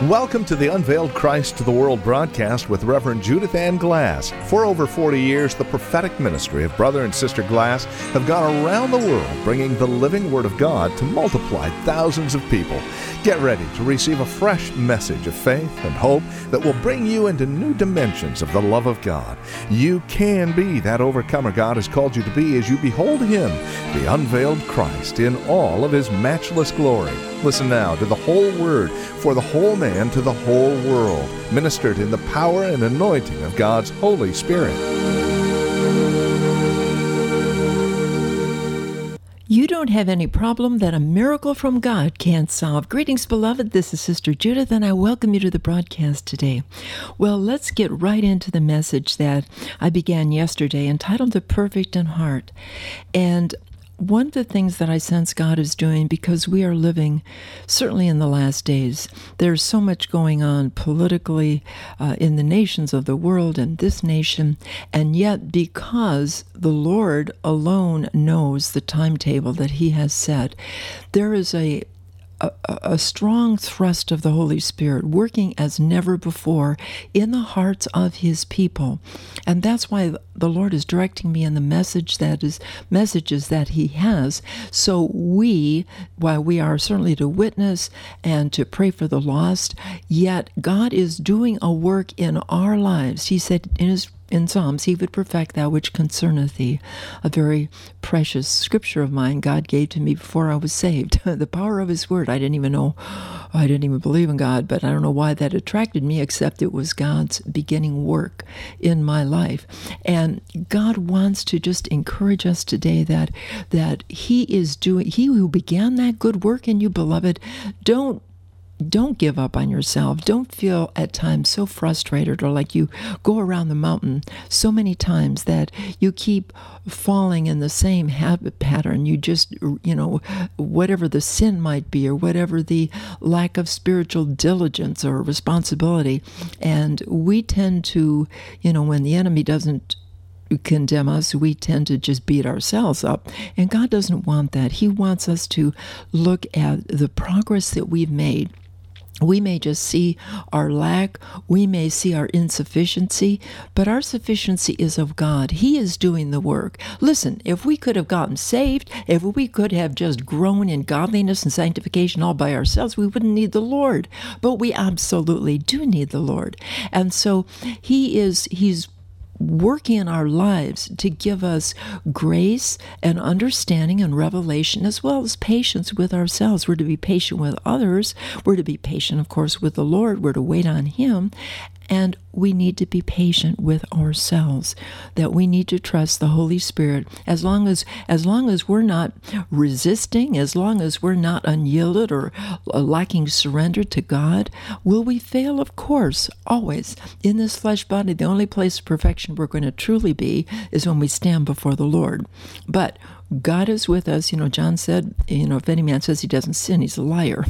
Welcome to the Unveiled Christ to the World broadcast with Reverend Judith Ann Glass. For over 40 years, the prophetic ministry of Brother and Sister Glass have gone around the world bringing the living Word of God to multiply thousands of people. Get ready to receive a fresh message of faith and hope that will bring you into new dimensions of the love of God. You can be that overcomer God has called you to be as you behold Him, the unveiled Christ, in all of His matchless glory. Listen now to the whole Word for the whole man to the whole world, ministered in the power and anointing of God's Holy Spirit. You don't have any problem that a miracle from God can't solve. Greetings, beloved. This is Sister Judith, and I welcome you to the broadcast today. Well, let's get right into the message that I began yesterday, entitled The Perfect in Heart. And one of the things that I sense God is doing, because we are living, certainly in the last days, there's so much going on politically in the nations of the world and this nation, and yet because the Lord alone knows the timetable that He has set, there is a strong thrust of the Holy Spirit working as never before in the hearts of His people. And that's why the Lord is directing me in the messages that He has. So while we are certainly to witness and to pray for the lost, yet God is doing a work in our lives. He said in Psalms, He would perfect that which concerneth thee. A very precious scripture of mine God gave to me before I was saved. The power of His Word. I didn't even believe in God, but I don't know why that attracted me, except it was God's beginning work in my life. And God wants to just encourage us today that He who began that good work in you, beloved, don't give up on yourself. Don't feel at times so frustrated or like you go around the mountain so many times that you keep falling in the same habit pattern. You just, whatever the sin might be or whatever the lack of spiritual diligence or responsibility. And we tend to, when the enemy doesn't condemn us, we tend to just beat ourselves up. And God doesn't want that. He wants us to look at the progress that we've made. We may just see our lack, we may see our insufficiency, but our sufficiency is of God. He is doing the work. Listen, if we could have gotten saved, if we could have just grown in godliness and sanctification all by ourselves, we wouldn't need the Lord. But we absolutely do need the Lord. And so He's working in our lives to give us grace and understanding and revelation, as well as patience with ourselves. We're to be patient with others. We're to be patient, of course, with the Lord. We're to wait on Him. And we need to be patient with ourselves, that we need to trust the Holy Spirit. As long as we're not resisting, as long as we're not unyielded or lacking surrender to God, will we fail? Of course, always. In this flesh body, the only place of perfection we're going to truly be is when we stand before the Lord. But God is with us. John said, if any man says he doesn't sin, he's a liar.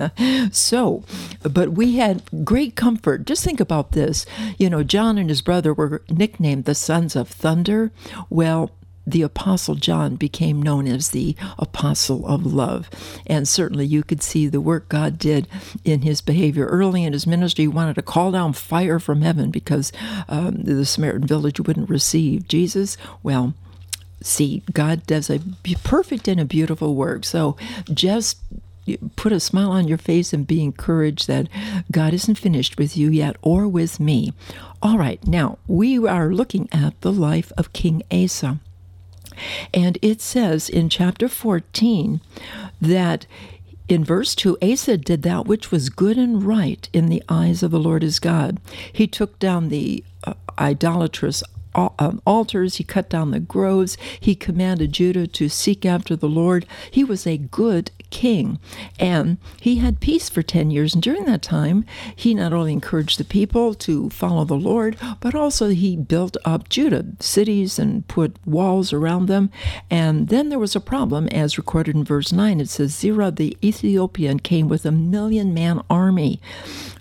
But we had great comfort. Just think about this. John and his brother were nicknamed the sons of thunder. Well, the Apostle John became known as the Apostle of Love. And certainly you could see the work God did in his behavior. Early in his ministry, he wanted to call down fire from heaven because the Samaritan village wouldn't receive Jesus. Well, see, God does a perfect and a beautiful work. So just put a smile on your face and be encouraged that God isn't finished with you yet or with me. All right, now we are looking at the life of King Asa. And it says in chapter 14 that in verse 2, Asa did that which was good and right in the eyes of the Lord his God. He took down the idolatrous altars. He cut down the groves. He commanded Judah to seek after the Lord. He was a good king, and he had peace for 10 years. And during that time, he not only encouraged the people to follow the Lord, but also he built up Judah, cities, and put walls around them. And then there was a problem, as recorded in verse 9. It says, Zerah the Ethiopian came with 1,000,000-man army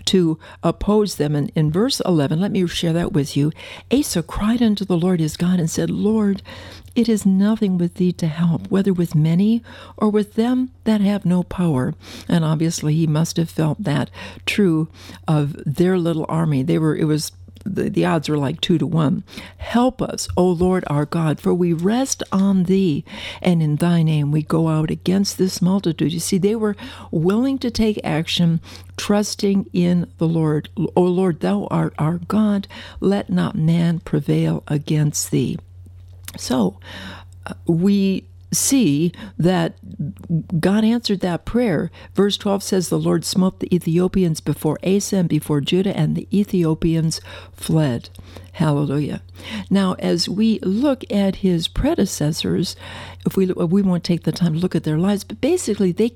to oppose them. And in verse 11, let me share that with you. Asa cried unto the Lord his God and said, Lord, it is nothing with thee to help, whether with many or with them that have no power. And obviously he must have felt that true of their little army. The odds were like 2 to 1. Help us, O Lord our God, for we rest on thee, and in thy name we go out against this multitude. You see, they were willing to take action, trusting in the Lord. O Lord, thou art our God, let not man prevail against thee. So, we see that God answered that prayer. Verse 12 says, the Lord smote the Ethiopians before Asa and before Judah, and the Ethiopians fled. Hallelujah. Now, as we look at his predecessors, we won't take the time to look at their lives, but basically they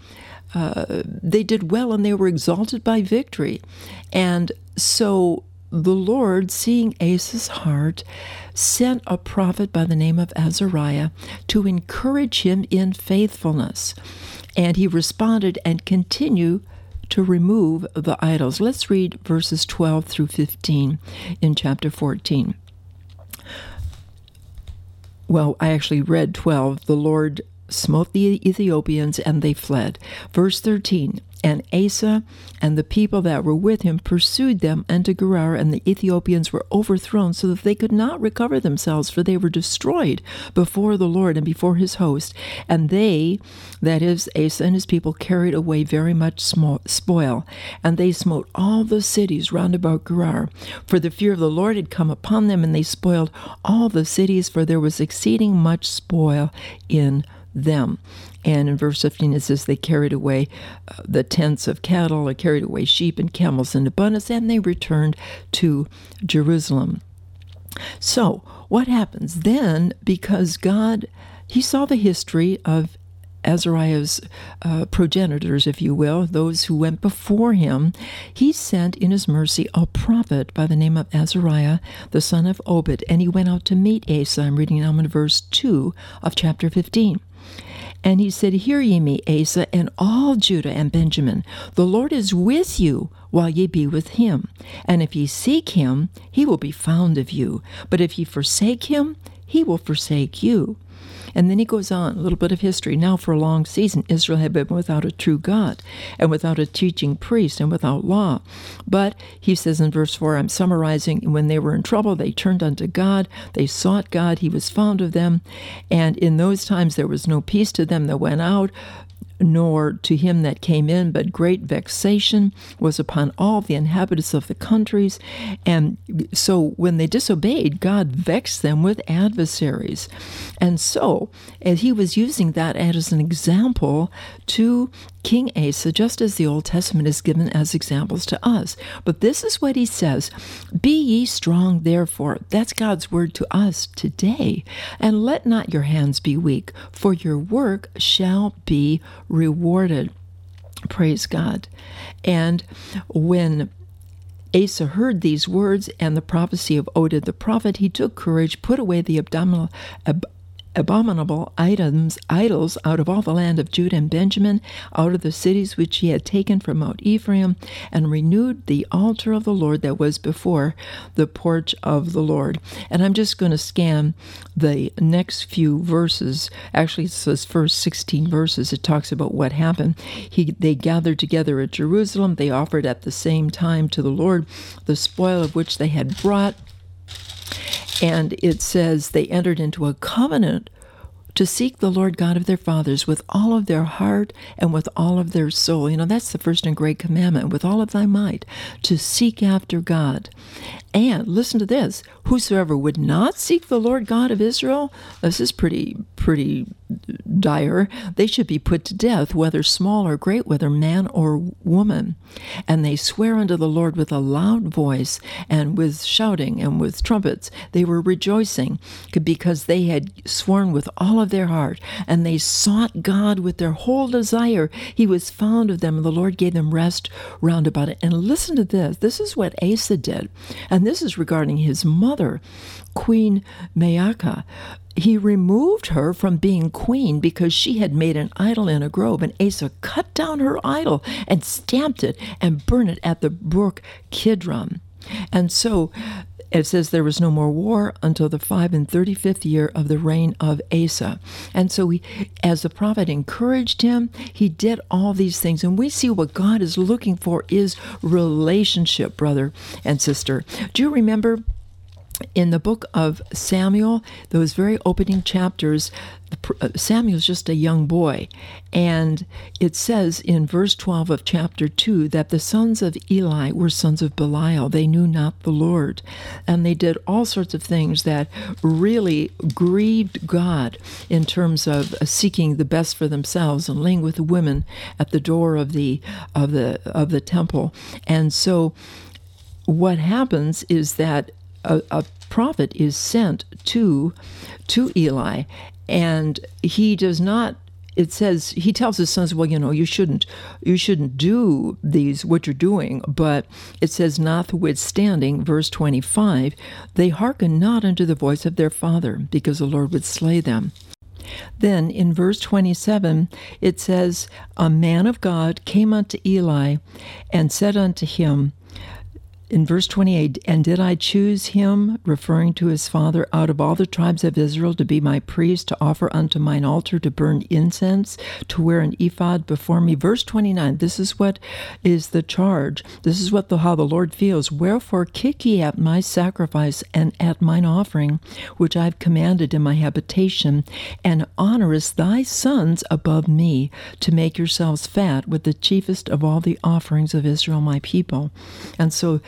did well and they were exalted by victory. And so the Lord, seeing Asa's heart, sent a prophet by the name of Azariah to encourage him in faithfulness. And he responded and continued to remove the idols. Let's read verses 12 through 15 in chapter 14. Well, I actually read 12. The Lord smote the Ethiopians, and they fled. Verse 13, and Asa and the people that were with him pursued them unto Gerar, and the Ethiopians were overthrown, so that they could not recover themselves, for they were destroyed before the Lord and before his host. And they, that is, Asa and his people, carried away very much spoil, and they smote all the cities round about Gerar. For the fear of the Lord had come upon them, and they spoiled all the cities, for there was exceeding much spoil in them. And in verse 15 it says, they carried away the tents of cattle, they carried away sheep and camels in abundance, and they returned to Jerusalem. So what happens then? Because God, he saw the history of Azariah's progenitors, if you will, those who went before him. He sent in his mercy a prophet by the name of Azariah, the son of Obed, and he went out to meet Asa. I'm reading now in verse 2 of chapter 15. And he said, hear ye me, Asa, and all Judah and Benjamin. The Lord is with you while ye be with him. And if ye seek him, he will be found of you. But if ye forsake him, he will forsake you. And then he goes on, a little bit of history. Now for a long season, Israel had been without a true God, and without a teaching priest, and without law. But he says in verse 4, I'm summarizing, when they were in trouble, they turned unto God. They sought God. He was found of them. And in those times there was no peace to them that went out, nor to him that came in, but great vexation was upon all the inhabitants of the countries. And so when they disobeyed, God vexed them with adversaries. And so, as he was using that as an example to King Asa, just as the Old Testament is given as examples to us. But this is what he says, be ye strong therefore. That's God's word to us today. And let not your hands be weak, for your work shall be rewarded. Praise God. And when Asa heard these words and the prophecy of Oded the prophet, he took courage, put away the abominable idols out of all the land of Judah and Benjamin, out of the cities which he had taken from Mount Ephraim, and renewed the altar of the Lord that was before the porch of the Lord. And I'm just going to scan the next few verses. Actually, it's those first 16 verses. It talks about what happened. They gathered together at Jerusalem. They offered at the same time to the Lord the spoil of which they had brought. And it says they entered into a covenant to seek the Lord God of their fathers with all of their heart and with all of their soul. You know, that's the first and great commandment, with all of thy might, to seek after God. And listen to this, whosoever would not seek the Lord God of Israel, this is pretty dire, they should be put to death, whether small or great, whether man or woman. And they swear unto the Lord with a loud voice, and with shouting, and with trumpets. They were rejoicing, because they had sworn with all of of their heart, and they sought God with their whole desire. He was found of them, and the Lord gave them rest round about it. And listen to this. This is what Asa did, and this is regarding his mother, Queen Maacah. He removed her from being queen because she had made an idol in a grove, and Asa cut down her idol and stamped it and burned it at the brook Kidron. And so it says there was no more war until the 35th year of the reign of Asa. And so he, as the prophet encouraged him, he did all these things. And we see what God is looking for is relationship, brother and sister. Do you remember in the book of Samuel, those very opening chapters, Samuel's just a young boy, and it says in verse 12 of chapter 2 that the sons of Eli were sons of Belial. They knew not the Lord, and they did all sorts of things that really grieved God in terms of seeking the best for themselves and laying with the women at the door of the temple. And so what happens is that a prophet is sent to Eli, and he does not. It says he tells his sons, "Well, you shouldn't do these what you're doing." But it says, notwithstanding, verse 25, they hearkened not unto the voice of their father, because the Lord would slay them. Then in verse 27, it says, a man of God came unto Eli and said unto him, in verse 28, and did I choose him, referring to his father, out of all the tribes of Israel to be my priest, to offer unto mine altar, to burn incense, to wear an ephod before me? Verse 29, this is what is the charge. This is how the Lord feels. Wherefore kick ye at my sacrifice and at mine offering, which I have commanded in my habitation, and honorest thy sons above me, to make yourselves fat with the chiefest of all the offerings of Israel my people. And so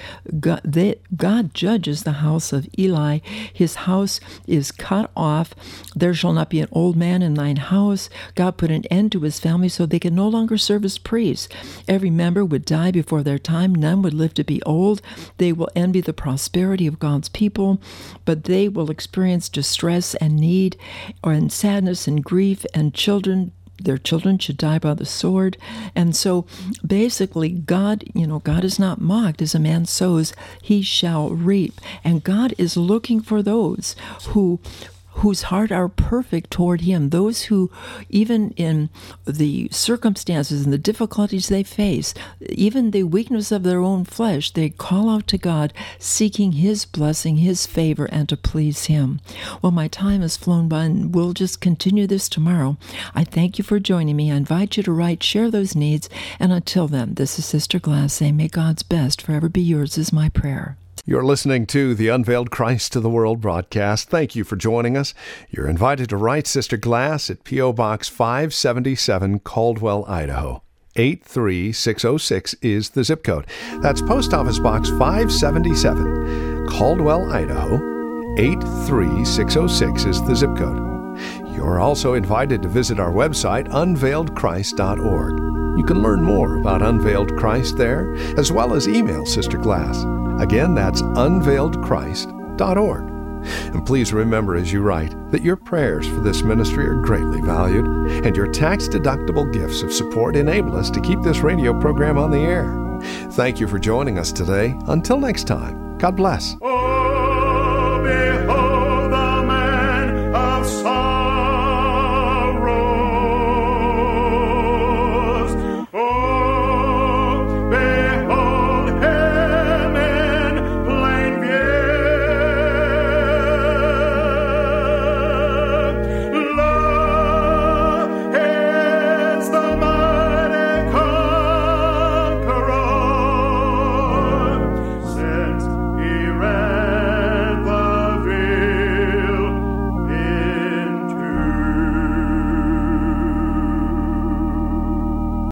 God judges the house of Eli. His house is cut off. There shall not be an old man in thine house. God put an end to his family so they could no longer serve as priests. Every member would die before their time. None would live to be old. They will envy the prosperity of God's people, but they will experience distress and need, and sadness and grief, and their children should die by the sword. And so basically God is not mocked. As a man sows, he shall reap. And God is looking for those whose heart are perfect toward him, those who, even in the circumstances and the difficulties they face, even the weakness of their own flesh, they call out to God, seeking his blessing, his favor, and to please him. Well, my time has flown by, and we'll just continue this tomorrow. I thank you for joining me. I invite you to write, share those needs, and until then, this is Sister Glass saying, may God's best forever be yours is my prayer. You're listening to the Unveiled Christ to the World broadcast. Thank you for joining us. You're invited to write Sister Glass at P.O. Box 577, Caldwell, Idaho. 83606 is the zip code. That's Post Office Box 577, Caldwell, Idaho. 83606 is the zip code. You're also invited to visit our website, unveiledchrist.org. You can learn more about Unveiled Christ there, as well as email Sister Glass. Again, that's unveiledchrist.org. And please remember as you write that your prayers for this ministry are greatly valued, and your tax-deductible gifts of support enable us to keep this radio program on the air. Thank you for joining us today. Until next time, God bless.